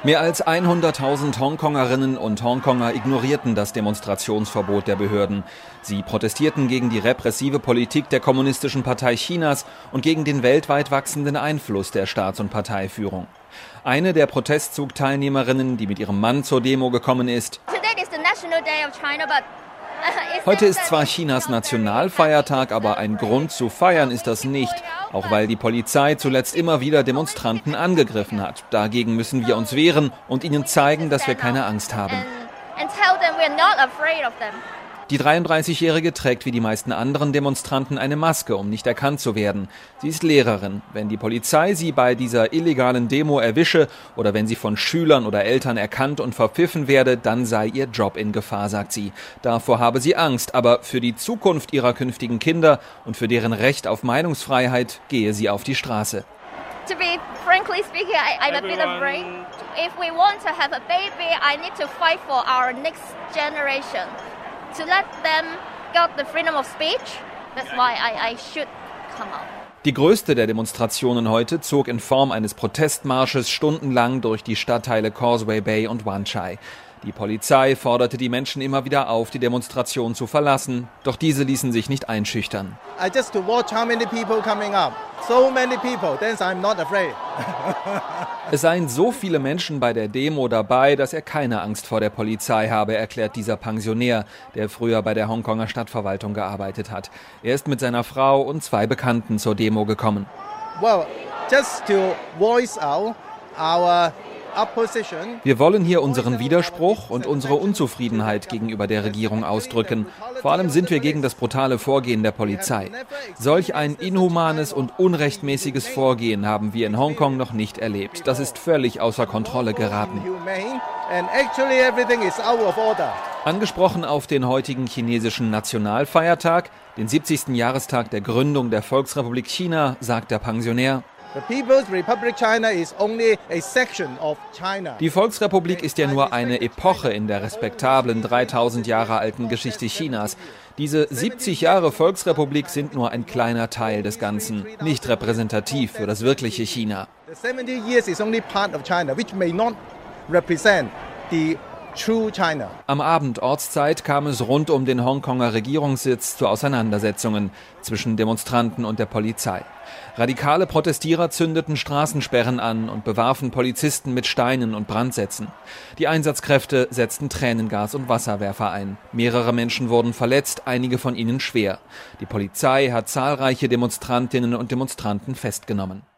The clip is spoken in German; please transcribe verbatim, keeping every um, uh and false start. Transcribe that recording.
Mehr als hunderttausend Hongkongerinnen und Hongkonger ignorierten das Demonstrationsverbot der Behörden. Sie protestierten gegen die repressive Politik der Kommunistischen Partei Chinas und gegen den weltweit wachsenden Einfluss der Staats- und Parteiführung. Eine der Protestzugteilnehmerinnen, die mit ihrem Mann zur Demo gekommen ist: Heute ist zwar Chinas Nationalfeiertag, aber ein Grund zu feiern ist das nicht. Auch weil die Polizei zuletzt immer wieder Demonstranten angegriffen hat. Dagegen müssen wir uns wehren und ihnen zeigen, dass wir keine Angst haben. Die dreiunddreißigjährige trägt wie die meisten anderen Demonstranten eine Maske, um nicht erkannt zu werden. Sie ist Lehrerin. Wenn die Polizei sie bei dieser illegalen Demo erwische oder wenn sie von Schülern oder Eltern erkannt und verpfiffen werde, dann sei ihr Job in Gefahr, sagt sie. Davor habe sie Angst, aber für die Zukunft ihrer künftigen Kinder und für deren Recht auf Meinungsfreiheit gehe sie auf die Straße. To be frankly speaking, I, I'm a bit afraid. If we want to have a baby, I need to fight for our next generation. To let them get the freedom of speech, that's why I, I should come out. Die größte der Demonstrationen heute zog in Form eines Protestmarsches stundenlang durch die Stadtteile Causeway Bay und Wan Chai. Die Polizei forderte die Menschen immer wieder auf, die Demonstration zu verlassen, doch diese ließen sich nicht einschüchtern. I just to watch how many people coming up. So many people, then I'm not afraid. Es seien so viele Menschen bei der Demo dabei, dass er keine Angst vor der Polizei habe, erklärt dieser Pensionär, der früher bei der Hongkonger Stadtverwaltung gearbeitet hat. Er ist mit seiner Frau und zwei Bekannten zur Demo gekommen. Well, just to voice out our Wir wollen hier unseren Widerspruch und unsere Unzufriedenheit gegenüber der Regierung ausdrücken. Vor allem sind wir gegen das brutale Vorgehen der Polizei. Solch ein inhumanes und unrechtmäßiges Vorgehen haben wir in Hongkong noch nicht erlebt. Das ist völlig außer Kontrolle geraten. Angesprochen auf den heutigen chinesischen Nationalfeiertag, den siebzigsten Jahrestag der Gründung der Volksrepublik China, sagt der Pensionär: Die Volksrepublik ist ja nur eine Epoche in der respektablen dreitausend Jahre alten Geschichte Chinas. Diese siebzig Jahre Volksrepublik sind nur ein kleiner Teil des Ganzen, nicht repräsentativ für das wirkliche China. Am Abend Ortszeit kam es rund um den Hongkonger Regierungssitz zu Auseinandersetzungen zwischen Demonstranten und der Polizei. Radikale Protestierer zündeten Straßensperren an und bewarfen Polizisten mit Steinen und Brandsätzen. Die Einsatzkräfte setzten Tränengas und Wasserwerfer ein. Mehrere Menschen wurden verletzt, einige von ihnen schwer. Die Polizei hat zahlreiche Demonstrantinnen und Demonstranten festgenommen.